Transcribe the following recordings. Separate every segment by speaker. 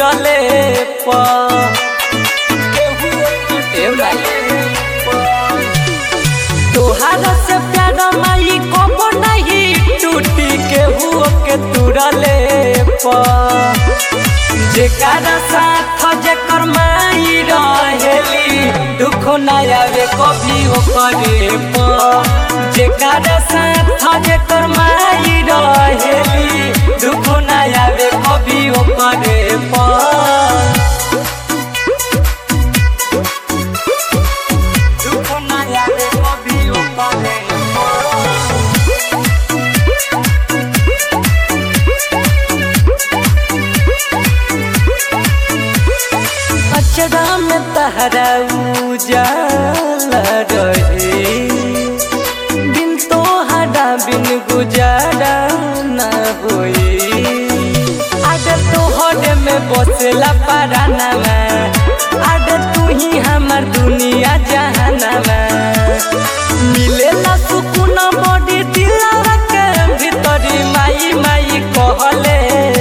Speaker 1: तुरले तोहारा से प्यार माई कबो नहीं टूटी केहू के तुरले जेकरा साथ जेकर माई रहेली दुख ना आवे कभी ओकरे जेकरा साथ जेकर माई रहेली दुख ना आवे कभी ओकरे दुख ना आवे कभी ओकरे अचरा में तहरा उजाला रहे बिन तोहरा बिन गुजारा न होई आदर तोहरे में बसला परानामा आदर तू ही हमार दुनिया जहानामा मिलेला सुकून बड़ी दिलवा के भीतरी माई माई कहले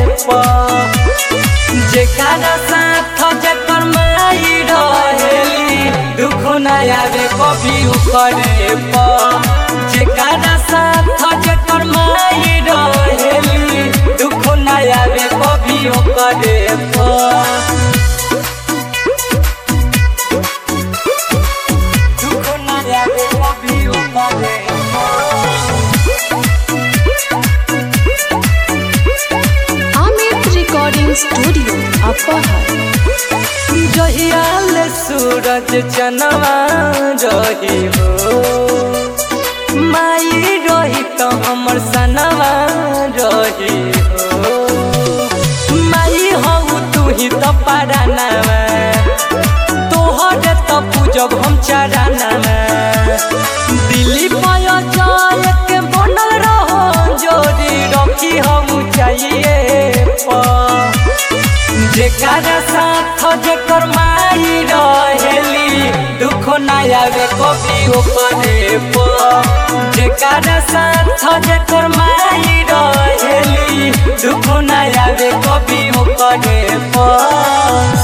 Speaker 1: जेकरा साथ जेकर माई रहेली दुख ना आवे कभी ओकरे जेकरा साथ जेकर माई रहेली दुख ना आवे कभी ओकरे दुख ना आवे कभी ओकरे
Speaker 2: Amit Recording Studio, Apahar.
Speaker 1: जहियाल सूरज चनवा रही हो माई रही तो हमर सनवा रही हो माई हो तू ही तो परानावा तोहरे तो पूजब हम चरनावा दिल्ली पाया जाए के बनल रहो जोड़ी रखी हम चाहिए जेकरा साथ जेकर माई रहेली दुख ना आवे कभी ओकरे जेकरा साथ जेकर माई रहेली दुख ना आवे कभी ओकरे